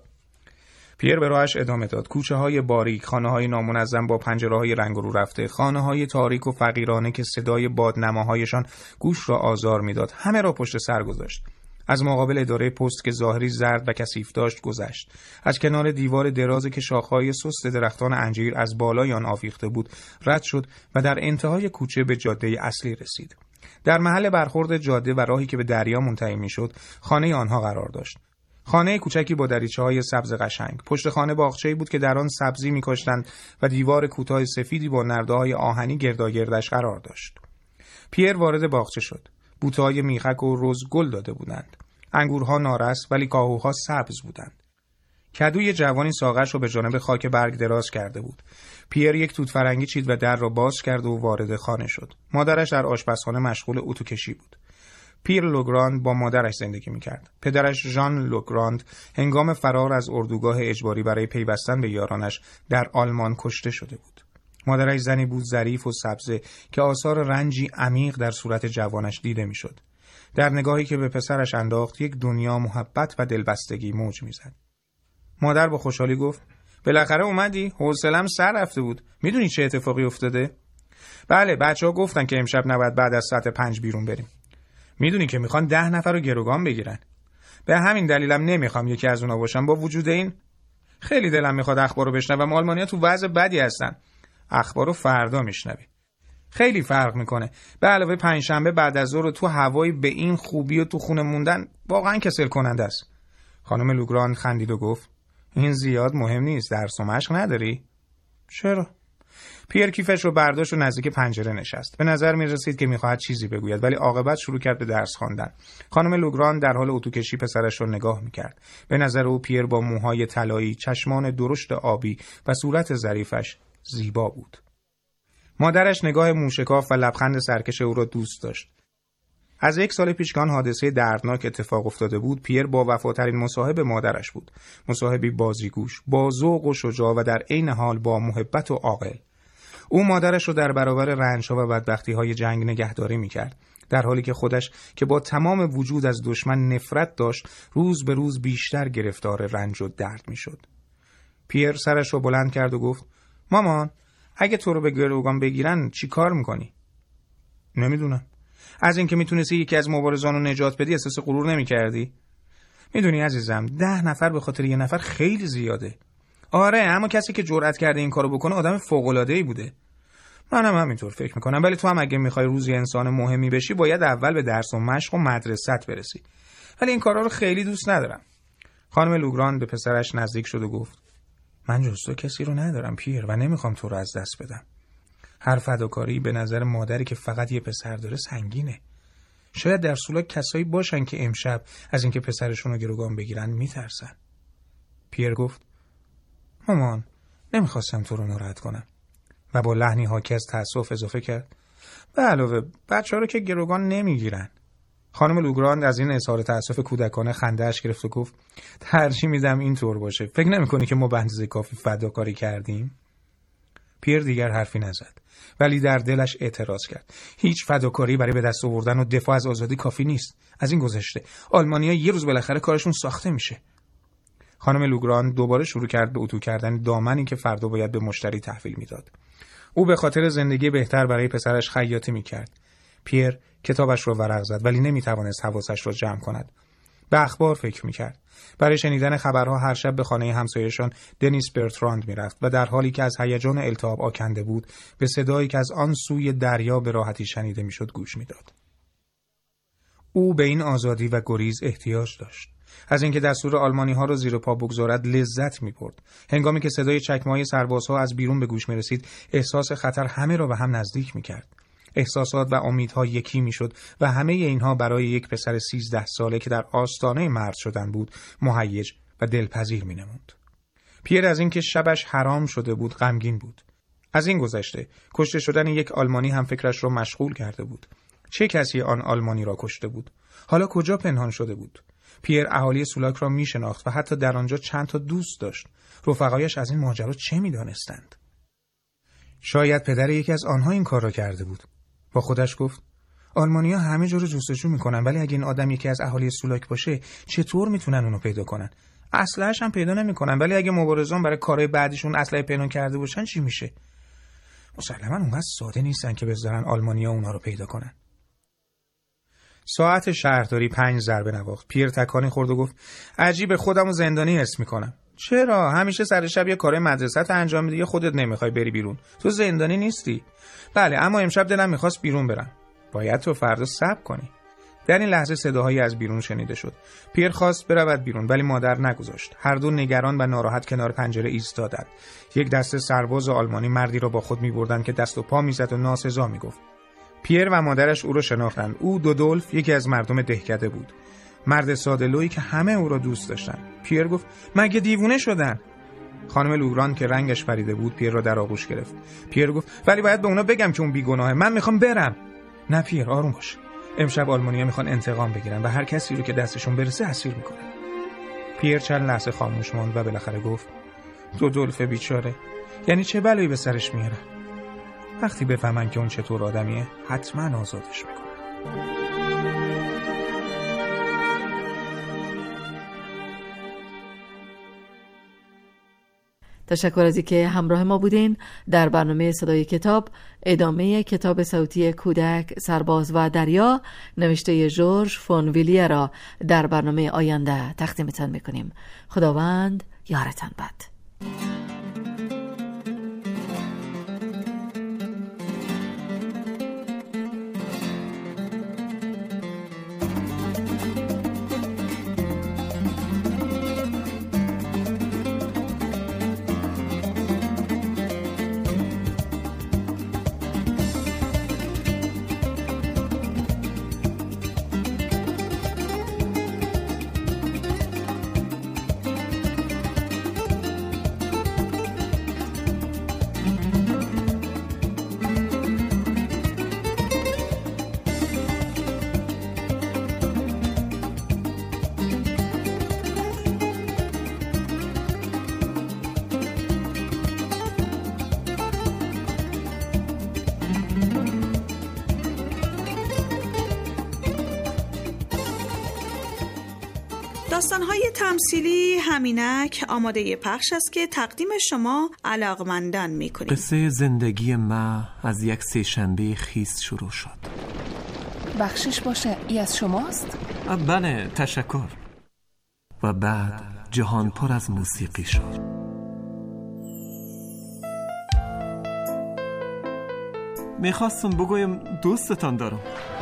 پیر به راهش ادامه داد. کوچه های باریک، خانه های نامنظم با پنجره های رنگ رو رفته، خانه های تاریک و فقیرانه که صدای بادنماهایشان گوش را آزار میداد، همه را پشت سر گذاشت. از مقابل اداره پست که ظاهری زرد و کثیف داشت گذشت. از کنار دیوار درازی که شاخه‌های سست درختان انجیر از بالای آن آویخته بود رد شد و در انتهای کوچه به جاده اصلی رسید. در محل برخورد جاده و راهی که به دریا منتهی می‌شد، خانه آنها قرار داشت. خانه کوچکی با دریچه‌های سبز قشنگ. پشت خانه باغچه‌ای بود که در آن سبزی می‌کاشتند و دیوار کوتاه سفیدی با نرده‌های آهنی گرداگردش قرار داشت. پیر وارد باغچه شد. بوته‌های میخک و رز گل داده بودند. انگورها نارس ولی کاهوها سبز بودند. کدوی جوانی ساقش رو به جانب خاک برگ دراز کرده بود. پیر یک توت فرنگی چید و در را باز کرد و وارد خانه شد. مادرش در آشپزخانه مشغول اتو کشی بود. پیر لوگراند با مادرش زندگی میکرد. پدرش ژان لوگراند هنگام فرار از اردوگاه اجباری برای پیوستن به یارانش در آلمان کشته شده بود. مادرش زنی بود ظریف و سبزه که آثار رنجی عمیق در صورت جوانش دیده میشد. در نگاهی که به پسرش انداخت یک دنیا محبت و دلبستگی موج میزد. مادر با خوشحالی گفت: بالاخره اومدی؟ حوصله‌ام سر رفته بود. میدونی چه اتفاقی افتاده؟ بله، بچه‌ها گفتن که امشب نباید بعد از ساعت پنج بیرون بریم. میدونی که میخوان ده نفر رو گروگان بگیرن. به همین دلیلم نمیخوام یکی از اونا باشم. با وجود این خیلی دلم میخواد اخبارو بشنوم. آلمانیا تو وضع بدی هستن. اخبارو فردا میشنوی. خیلی فرق میکنه. به علاوه پنجشنبه بعد از ظهر تو هوایی به این خوبی و تو خونه موندن واقعا کسل کننده است. خانم لوگران خندید و گفت: این زیاد مهم نیست. درس و مشق نداری؟ چرا؟ پیر کیفش رو برداشت و نزدیک پنجره نشست. به نظر می رسید که میخواهد چیزی بگوید ولی عاقبت شروع کرد به درس خواندن. خانم لوگران در حال اتوکشی پسرش رو نگاه میکرد. به نظر او پیر با موهای طلایی، چشمان درشت آبی و صورت ظریفش زیبا بود. مادرش نگاه موشکاف و لبخند سرکش او را دوست داشت. از یک سال پیش که آن حادثه دردناک اتفاق افتاده بود، پیر با وفاترین مصاحب مادرش بود. مصاحبی بازیگوش، با ذوق و شجاع و در عین حال با محبت و عاقل. او مادرش رو در برابر رنج‌ها و بدبختی‌های جنگ نگهداری می‌کرد، در حالی که خودش که با تمام وجود از دشمن نفرت داشت، روز به روز بیشتر گرفتار رنج و درد می‌شد. پیر سرش رو بلند کرد و گفت: مامان، اگه تو رو به گروگان بگیرن چی کار می‌کنی؟ نمی‌دونم. از اینکه میتونستی یکی از مبارزان رو نجات بدی احساس غرور نمی‌کردی؟ میدونی عزیزم، ده نفر به خاطر یه نفر خیلی زیاده. آره، اما کسی که جرأت کرده این کارو بکنه آدم فوق‌العاده‌ای بوده. منم همینطور فکر میکنم، ولی تو هم اگه میخوای روزی انسان مهمی بشی باید اول به درس و مشق و مدرسه‌ت برسی. ولی این کارا رو خیلی دوست ندارم. خانم لوگران به پسرش نزدیک شد و گفت: من جز تو کسی رو ندارم پیر و نمیخوام تو رو از دست بدم. هر فداکاری به نظر مادری که فقط یه پسر داره سنگینه. شاید در سولاک کسایی باشن که امشب از اینکه پسرشون رو گروگان بگیرن میترسن. پیر گفت: مامان، نمیخواستم تو رو ناراحت کنم. و با لحنی حاکی از تأسف اضافه کرد: به علاوه بچه‌ها رو که گروگان نمیگیرن. خانم لوگراند از این اظهار تأسف کودکانه خنده‌اش گرفت و گفت: ترجیح میدم اینطور باشه. فکر نمی‌کنی که ما به اندازه کافی فداکاری کردیم؟ پیر دیگر حرفی نزد، ولی در دلش اعتراض کرد. هیچ فداکاری برای به دست آوردن و دفاع از آزادی کافی نیست. از این گذشته آلمانی‌ها یه روز بالاخره کارشون ساخته میشه. خانم لوگراند دوباره شروع کرد به اتو کردن دامنی که فردا باید به مشتری تحویل میداد. او به خاطر زندگی بهتر برای پسرش خیاطی میکرد. پیر کتابش رو ورق زد ولی نمیتوانست حواسش را جمع کند. به اخبار فکر میکرد. برای شنیدن خبرها هر شب به خانه همسایه‌شان دنیس برتراند میرفت و در حالی که از هیجان التهاب آکنده بود به صدایی که از آن سوی دریا به راحتی شنیده میشد گوش میداد. او به این آزادی و گریز احتیاج داشت. از اینکه دستور آلمانی ها را زیر پا بگذارد لذت می‌برد. هنگامی که صدای چکمه‌های سربازها از بیرون به گوش می‌رسید، احساس خطر همه را به هم نزدیک می‌کرد. احساسات و امیدها یکی می‌شد و همه اینها برای یک پسر سیزده ساله که در آستانه مرد شدن بود، مهیج و دلپذیر می‌نمود. پیر از اینکه شبش حرام شده بود غمگین بود. از این گذشته، کشته شدن یک آلمانی هم فکرش را مشغول کرده بود. چه کسی آن آلمانی را کشته بود؟ حالا کجا پنهان شده بود؟ پیر اهالی سولاک را میشناخت و حتی در آنجا چند تا دوست داشت. رفقایش از این ماجرا چه میدانستند؟ شاید پدر یکی از آنها این کار را کرده بود. با خودش گفت آلمانی‌ها همه جا رو جستجو میکنن، ولی اگه این آدم یکی از اهالی سولاک باشه چطور میتونن اونو پیدا کنن؟ اسلحه‌اش هم پیدا نمیکنن، ولی اگه مبارزان برای کارهای بعدیشون اسلحه پنهان کرده باشن چی میشه؟ مسلماً اونقدر ساده نیستن که بذارن آلمانی‌ها اونها رو پیدا کنن. ساعت شهرداری پنج ضربه نواخت. پیر تکانی خورد و گفت عجیبه، خودمو زندانی حس میکنم. چرا؟ همیشه سر شب یه کارهای مدرسه انجام میدی، خودت نمیخوای بری بیرون. تو زندانی نیستی. بله، اما امشب دلم میخواست بیرون برم. باید تو فردا صبر کنی. در این لحظه صداهایی از بیرون شنیده شد. پیر خواست برود بیرون، ولی مادر نگذاشت. هر دو نگران و ناراحت کنار پنجره ایستادند. یک دسته سرباز آلمانی مردی را با خود می‌بردند که دست و پا می‌زد و ناسزا می‌گفت. پیر و مادرش او را شناختند. او دودولف یکی از مردم دهکده بود. مرد ساده‌لویی که همه او را دوست داشتند. پیر گفت مگه دیوونه شدن؟ خانم لوران که رنگش پریده بود پیر را در آغوش گرفت. پیر گفت ولی باید به اونا بگم که اون بیگناهه. من میخوام برم. نه پیر، آروم باش. امشب آلمانی‌ها میخوان انتقام بگیرن و هر کسی رو که دستشون برسه اسیر میکنن. پیر چند لحظه خاموش ماند و بالاخره گفت دودولف بیچاره، یعنی چه بلایی به سرش میارن؟ وقتی بفهمن که اون چطور آدمیه حتما آزادش میکنن. تشکر از اینکه همراه ما بودین. در برنامه صدای کتاب ادامه کتاب صوتی کودک، سرباز و دریا نوشته ژورژ فون ویلیه را در برنامه آینده تقدیمتان میکنیم. خداوند یارتان باد. داستان‌های تمثیلی همینک آماده پخش است که تقدیم شما علاقمندان می‌کنیم. قصه زندگی ما از یک سه‌شنبه خیس شروع شد. بخشش باشه، ای از شماست؟ بله، تشکر. و بعد جهان پر از موسیقی شد. میخواستم بگویم دوستتان دارم.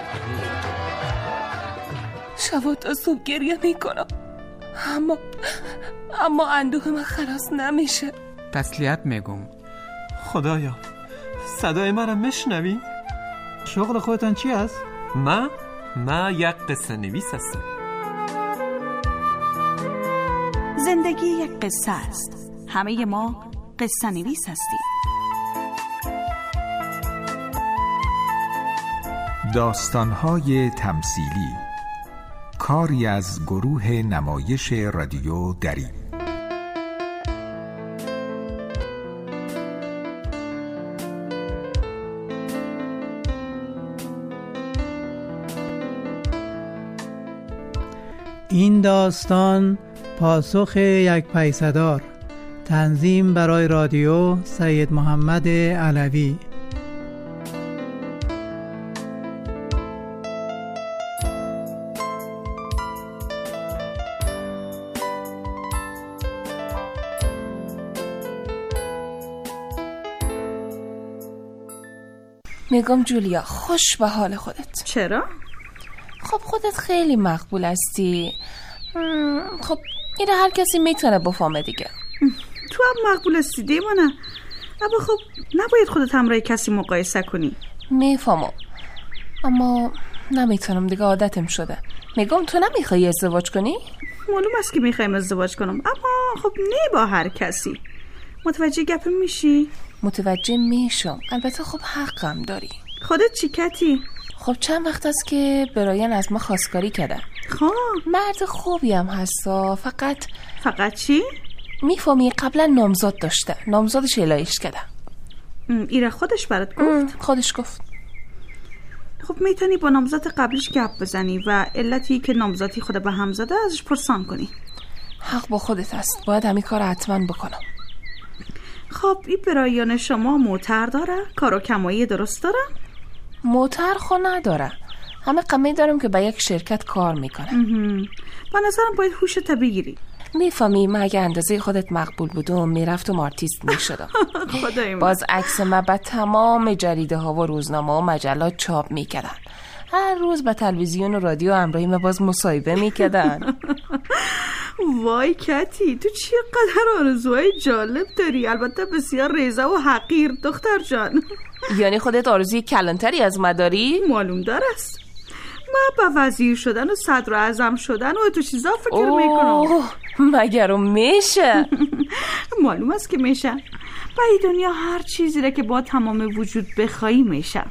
شب تا صبح گریه میکنم، اما اما اندوه من خلاص نمیشه. تسلیت میگم. خدایا، صدای من را میشنوی؟ شغل خودتان چی است؟ من؟ من یک قصه نویس هستم. زندگی یک قصه است. همه ما قصه نویس هستیم. داستان‌های تمثیلی، کاری از گروه نمایش رادیو دری. این داستان پاسخ یک پیسدار. تنظیم برای رادیو سید محمد علوی. میگم جولیا، خوش به حال خودت. چرا؟ خب خودت خیلی مقبول هستی. خب اینه هر کسی میتونه بفهمه دیگه. تو هم مقبول هستی دیوانه، اما خب نباید خودت همراه کسی مقایسه کنی. میفهمم، اما نمیتونم دیگه، عادتم شده. میگم تو نمیخوای ازدواج کنی؟ معلوم است که میخوایم ازدواج کنم، اما خب نه با هر کسی. متوجه گپم میشی؟ متوجه میشم، البته خب حقم داری. خودت چی کتی؟ خب چند وقت است که برایان از ما خواستگاری کرده. خب مرد خوبی هم هستا، فقط فقط چی؟ میفهمی قبلا نامزاد داشته، نامزادش الایش کرده. ایره خودش برات گفت؟ خودش گفت. خب میتونی با نامزاد قبلش گپ بزنی و علتی که نامزادی خود به هم زده ازش پرسان کنی. حق با خودت است، باید همین کار حتما بکنم. خب این برایان شما موتر داره؟ کار و کمایی درست داره؟ موتر خو نداره، همه قمه دارم که به یک شرکت کار میکنه. با نظرم باید هوشت بگیری. میفهمی من اگه اندازه خودت مقبول بودم میرفتم آرتیست میشدم. خدای من. باز عکس من به تمام جریده ها و روزنامه و مجلات چاپ میکردن، هر روز به تلویزیون و رادیو همراهی من باز مصاحبه میکردن. وای کتی، تو چقدر آرزوهای جالب داری، البته بسیار ریزه و حقیر دختر جان. یعنی خودت آرزوی کلانتری از من داری؟ معلوم دار است. من به وزیر شدن و صدر اعظم شدن و تو چیزا فکر میکنم. مگر میشه؟ معلوم است که میشه. به این دنیا هر چیزی را که با تمام وجود بخوایی میشه.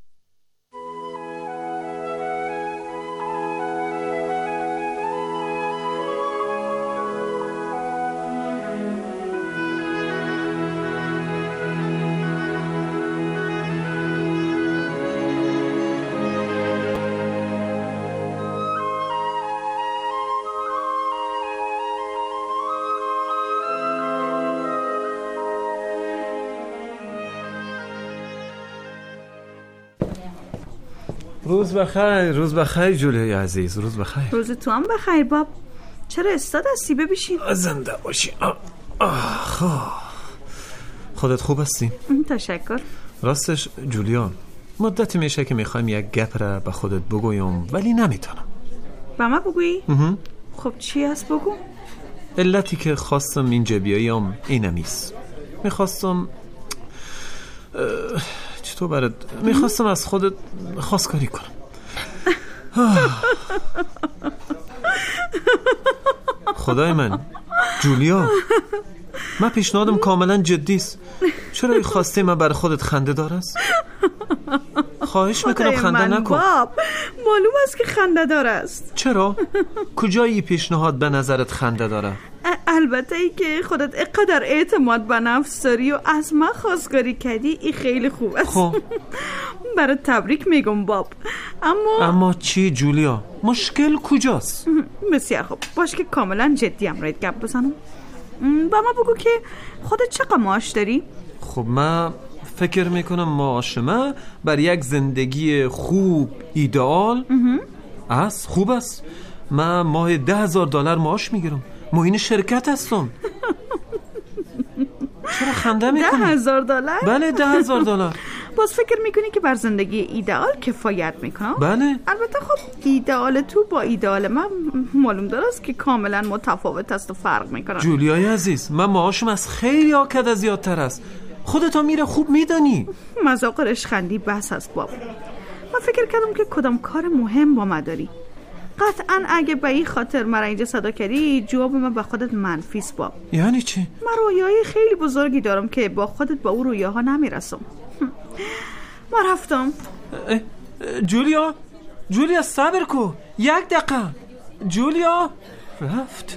روز بخیر، روز بخیر جولیای عزیز، روز بخیر. روز تو هم بخیر باب. چرا استاد هستی؟ ببیشین. زنده باشی. آه آه خودت خوب هستی؟ تشکر. راستش جولیا، مدتی میشه که میخوایم یک گپ را به خودت بگویم ولی نمیتونم. به من بگویی؟ خب چی هست بگو؟ علتی که خواستم اینجا بیایم اینمیست. میخواستم چطور برات میخواستم از خودت خواستگاری کنم. خدای من جولیا، من پیشنهادم کاملا جدی است. چرا این خواسته من برای خودت خنده دار است؟ خواهش میکنم خنده نکن. باب معلوم است که خنده دار است. چرا؟ کجای این پیشنهاد به نظرت خنده داره؟ البته ای که خودت اقدر اعتماد به نفس داری و از من خواستگاری کردی، این خیلی خوب است. خب برای تبریک میگم باب. اما اما چی جولیا؟ مشکل کجاست؟ بسیار خوب، باش که کاملا جدی هم راید گپ بزنم. با ما بگو که خودت چقدر معاش داری؟ خب من فکر میکنم معاش من بر یک زندگی خوب ایدئال است. خوب است. من ماه ده هزار دلار معاش میگیرم. معین شرکت هستم. چرا خنده میکنی؟ ده هزار دلار؟ بله ده هزار دلار. باز فکر میکنی که بر زندگی ایدئال کفایت میکنم؟ بله. البته خب ایدئال تو با ایدئال من معلوم داره است که کاملا متفاوت است و فرق میکنه. جولیای عزیز، من معاشم از خیلی آکد زیادتر است. خودتا میره خوب میدانی. مذاق رشخندی بس است باب. من فکر کردم که کدام کار مهم با من داری. قطعا اگه به این خاطر مرا اینجا صدا کردی، جواب من به خودت منفی است باب. یعنی چی؟ من رویای خیلی بزرگی دارم که با خودت با اون رویاها نمیرسم. ما رفتم. جولیا جولیا صبر کو، یک دقیقه. جولیا رفت.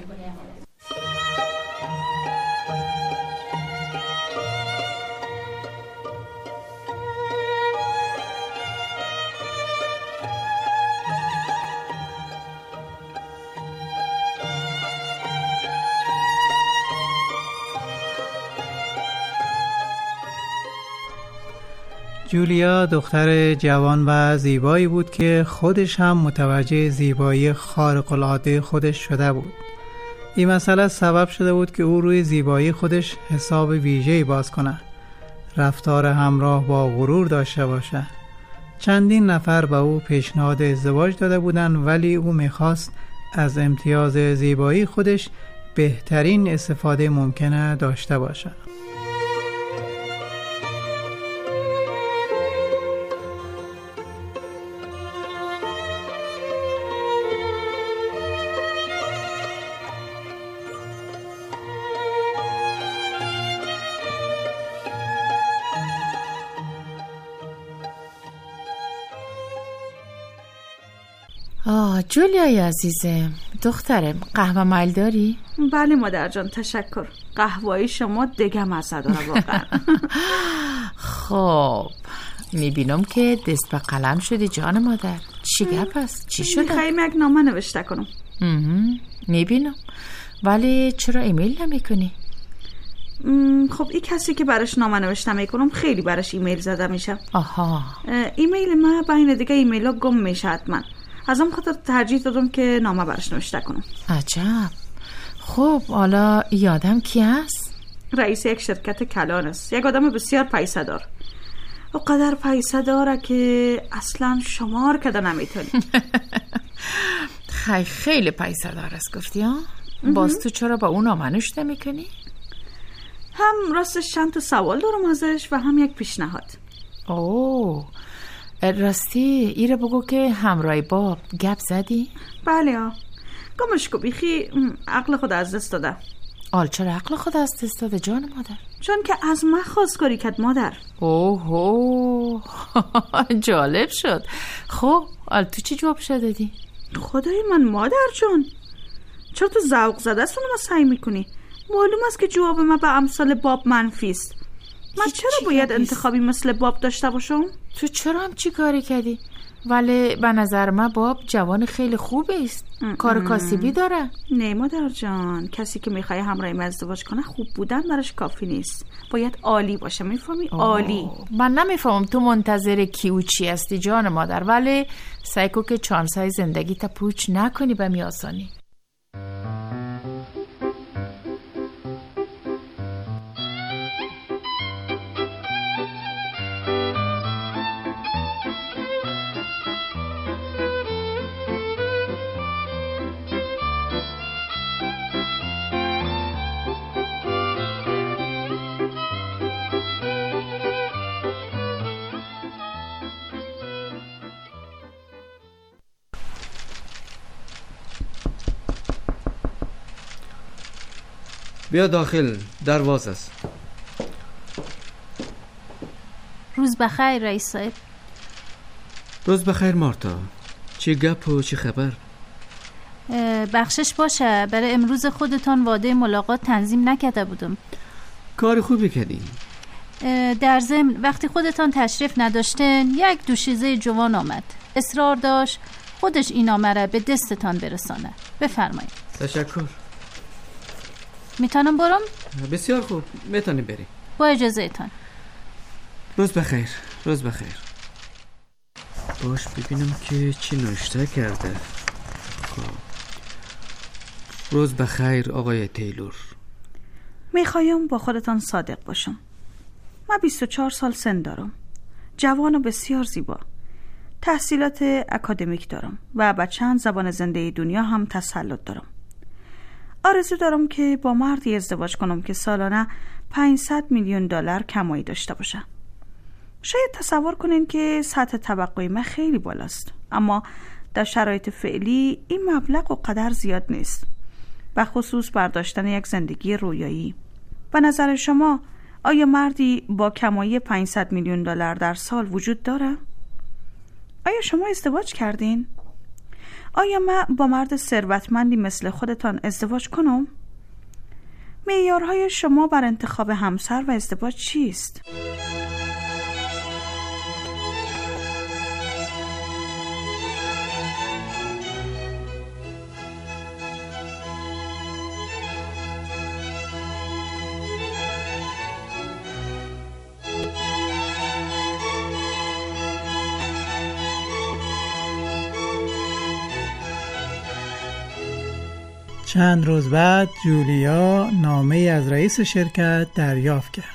جولیا دختر جوان و زیبایی بود که خودش هم متوجه زیبایی خارق‌العاده خودش شده بود. این مسئله سبب شده بود که او روی زیبایی خودش حساب ویژه‌ای باز کنه، رفتار همراه با غرور داشته باشه. چندین نفر به او پیشنهاد ازدواج داده بودند، ولی او میخواست از امتیاز زیبایی خودش بهترین استفاده ممکنه داشته باشه. آه جولیای عزیزم، دخترم، قهوه میل داری؟ بله مادر جان، تشکر. قهوه‌ای شما دگه مزه داره واقعا. خب میبینم که دست به قلم شدی جان مادر. چی گپ است؟ چی شده؟ میخوایم یک نامه نوشته کنم. میبینم، ولی چرا ایمیل نمیکنی؟ خب این کسی که برش نامه نوشته میکنم خیلی برش ایمیل زده میشه. آها. ایمیل ما بین دیگه ایمیل ها گم میشه حتما. از اون خاطر ترجیح دادم که نامه برش نوشته کنم. عجب. خب حالا یادم کی هست؟ رئیس یک شرکت کلان است. یک آدم بسیار پیسه دار. و قدر پیسه داره که اصلا شمار کده نمیتونی. خیلی خیلی پیسه دار است گفتی ها؟ باز تو چرا با اون نامه نوشته میکنی؟ هم راستش چند تا سوال دارم ازش و هم یک پیشنهاد. اوه راستی ایره بگو که همراه باب گپ زدی؟ بله ها. گمش کو بیخی عقل خود از دست داده. آل چرا عقل خود از دست داده جان مادر؟ چون که از من خواستگاری کرد مادر. اوه جالب شد. خب آل تو چی جواب شده دادی؟ خدای من مادر جان، چرا تو ذوق زده است اونو ما سعی میکنی؟ معلوم است که جواب من به امثال باب منفی است. من چرا باید انتخابی مثل باب داشته باشم؟ تو چرا هم چی کاری کردی؟ ولی به نظر من باب جوان خیلی خوبه است. کار کاسبی داره. نه مادر جان، کسی که میخوای همراه من ازدواج کنه خوب بودن براش کافی نیست، باید عالی باشه. میفهمی؟ عالی. من نمیفهمم تو منتظر کی و چی هستی جان مادر، ولی سعی کن که چانسای زندگی تا پوچ نکنی به می آسانی. بیا داخل، درواز است. روز بخیر رئیس صاحب. روز بخیر مارتا. چی گپ و چی خبر؟ بخشش باشه، برای امروز خودتان وعده ملاقات تنظیم نکرده بودم. کار خوبی کردی. در ضمن وقتی خودتان تشریف نداشتن یک دوشیزه جوان آمد، اصرار داشت خودش این نامه را به دستتان برسانه. بفرمایید. تشکر. میتونم برم؟ بسیار خوب، میتونی بری. با اجازه تان. روز بخیر. روز بخیر. باش ببینم که چی نوشته کرده. خب روز بخیر آقای تیلور. میخوایم با خودتان صادق باشم. من بیست و چهار سال سن دارم، جوان و بسیار زیبا، تحصیلات اکادمیک دارم و به چند زبان زنده دنیا هم تسلط دارم. آرزو دارم که با مردی ازدواج کنم که سالانه پانصد میلیون دلار کمایی داشته باشه. شاید تصور کنین که سطح توقعی من خیلی بالاست، اما در شرایط فعلی این مبلغ و قدر زیاد نیست، و خصوص برداشتن یک زندگی رویایی. به نظر شما آیا مردی با کمایی پانصد میلیون دلار در سال وجود داره؟ آیا شما ازدواج کردین؟ آیا من با مرد ثروتمندی مثل خودتان ازدواج کنم؟ معیارهای شما بر انتخاب همسر و ازدواج چیست؟ چند روز بعد جولیا نامه از رئیس شرکت دریافت کرد.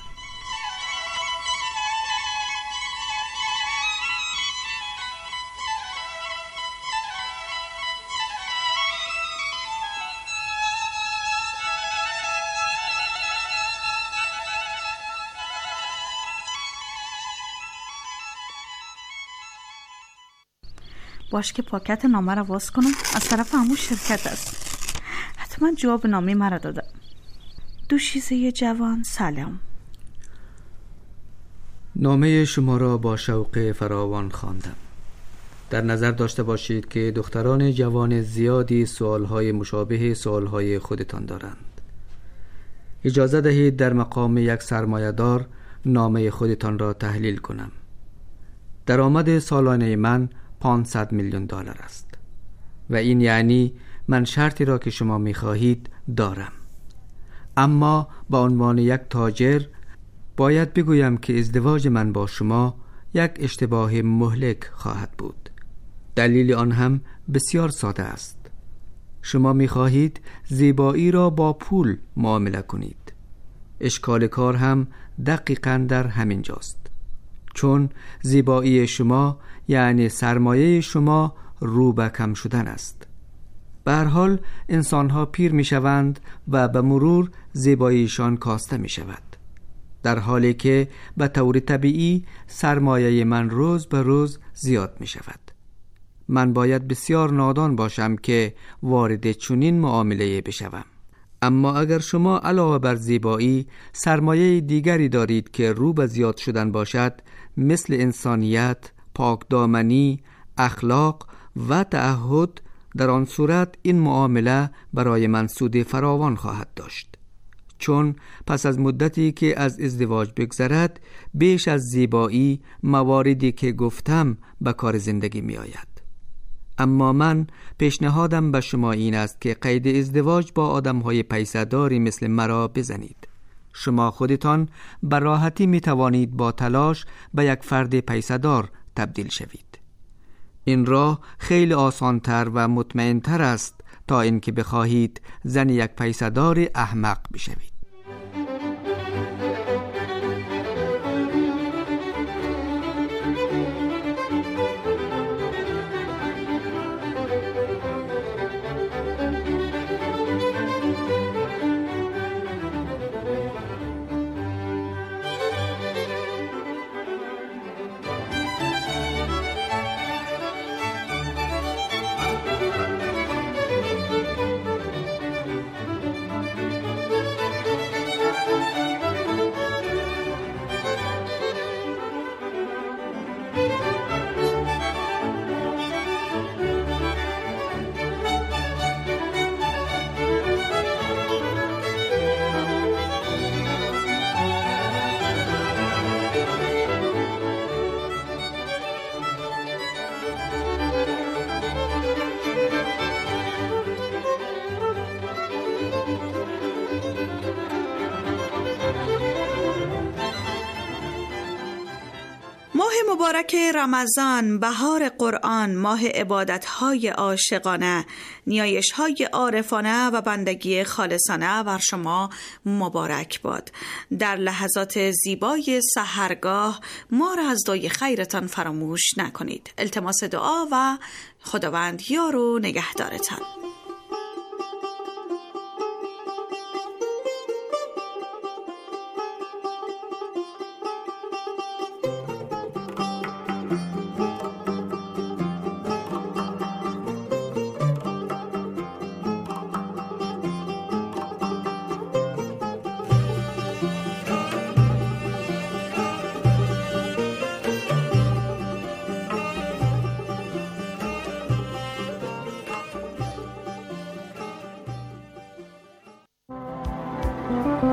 باش که پاکت نامه را باز کنم. از طرف همون شرکت است. حتما جواب نامه مرا داده. دوشیزه جوان سلام. نامه شما را با شوق فراوان خواندم. در نظر داشته باشید که دختران جوان زیادی سوالهای مشابه سوالهای خودتان دارند. اجازه دهید در مقام یک سرمایه‌دار نامه خودتان را تحلیل کنم. درآمد سالانه من پانصد میلیون دلار است و این یعنی من شرطی را که شما می‌خواهید دارم. اما به عنوان یک تاجر باید بگویم که ازدواج من با شما یک اشتباه مهلک خواهد بود. دلیل آن هم بسیار ساده است. شما می‌خواهید زیبایی را با پول معامله کنید. اشکال کار هم دقیقاً در همین جاست. چون زیبایی شما یعنی سرمایه شما رو به کم شدن است. به هر حال انسان‌ها پیر می‌شوند و به مرور زیباییشان کاسته می‌شود، در حالی که به طور طبیعی سرمایه من روز به روز زیاد می‌شود. من باید بسیار نادان باشم که وارد چنین معامله بشوم. اما اگر شما علاوه بر زیبایی سرمایه دیگری دارید که رو به زیاد شدن باشد، مثل انسانیت، پاکدامنی، اخلاق و تعهد، در آن صورت این معامله برای من سود فراوان خواهد داشت. چون پس از مدتی که از ازدواج بگذرد، بیش از زیبایی مواردی که گفتم به کار زندگی می آید. اما من پیشنهادم به شما این است که قید ازدواج با آدم‌های پیسه‌داری مثل مرا بزنید. شما خودتان به راحتی می توانید با تلاش به یک فرد پیسه‌دار تبدیل شوید. این راه خیلی آسان‌تر و مطمئن‌تر است تا اینکه بخواهید زن یک پیسه‌دار احمق بشوید. مبارک رمضان، بهار قرآن، ماه عبادت‌های عاشقانه، نیایش‌های عارفانه و بندگی خالصانه بر شما مبارک باد. در لحظات زیبای سحرگاه ما را از دعای خیرتان فراموش نکنید. التماس دعا و خداوند یار و نگهدارتان. Thank you.